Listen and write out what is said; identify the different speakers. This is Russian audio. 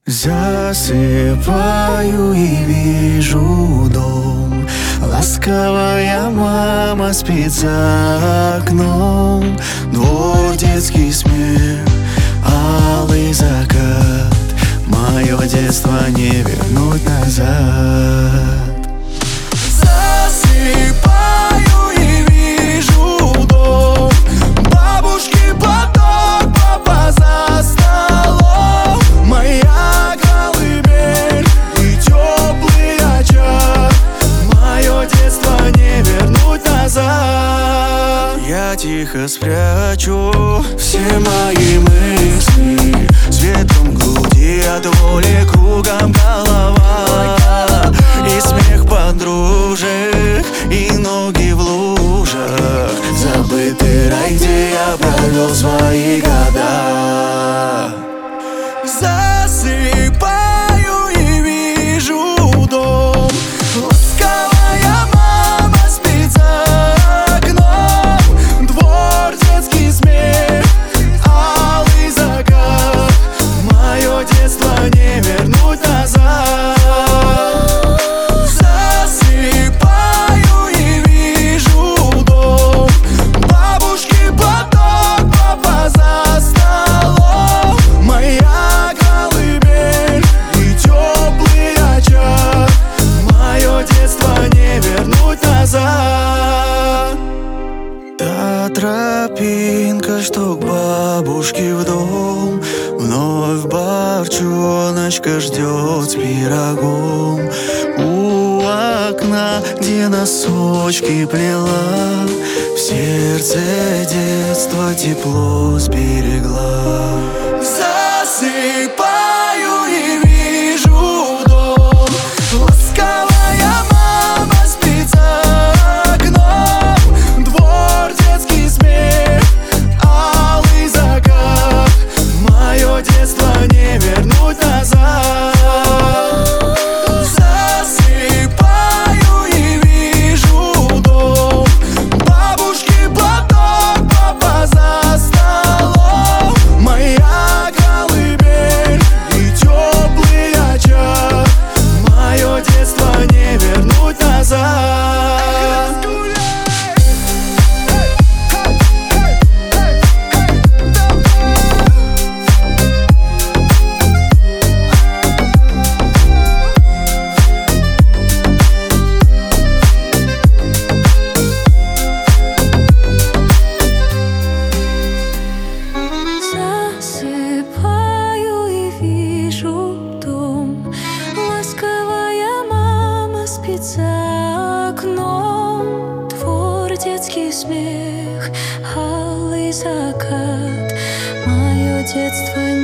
Speaker 1: Засыпаю и вижу дом. Ласковая мама спит за окном. Двор, детский смех, алый закат. Мое детство не вернуть назад. Засыпаю и вижу дом. Бабушки платок, папа за столом. Моя колыбель и теплый очаг. Мое детство не вернуть назад. Я тихо спрячу все мои мысли. Светом груди от воли кругом голова. И смех подружек, и ноги в лужах. Забытый рай, где я провел свои года. Засыпаю и вижу дом. Ласковая мама спит за окном. Двор, детский смех, алый закат. Мое детство не вернуть назад. Засыпаю и вижу дом. Бабушки платок, папа за столом. Моя колыбель и теплый очаг. Мое детство не вернуть назад. Та тропинка, что к бабушке в дом. Вновь барчоночка ждет с пирогом. У окна, где носочки плела, в сердце детства тепло сберегла. Засыпаю и вижу дом. Ласковая мама спит за окном. Двор, детский смех, алый закат. Мое детство не вернуть назад. Засыпаю и вижу дом. Бабушки платок, папа за столом. Моя колыбель и теплый очаг. Мое детство не вернуть назад.
Speaker 2: Засыпаю и вижу дом. Ласковая мама спит за окном. Двор, детский смех, алый закат. Мое детство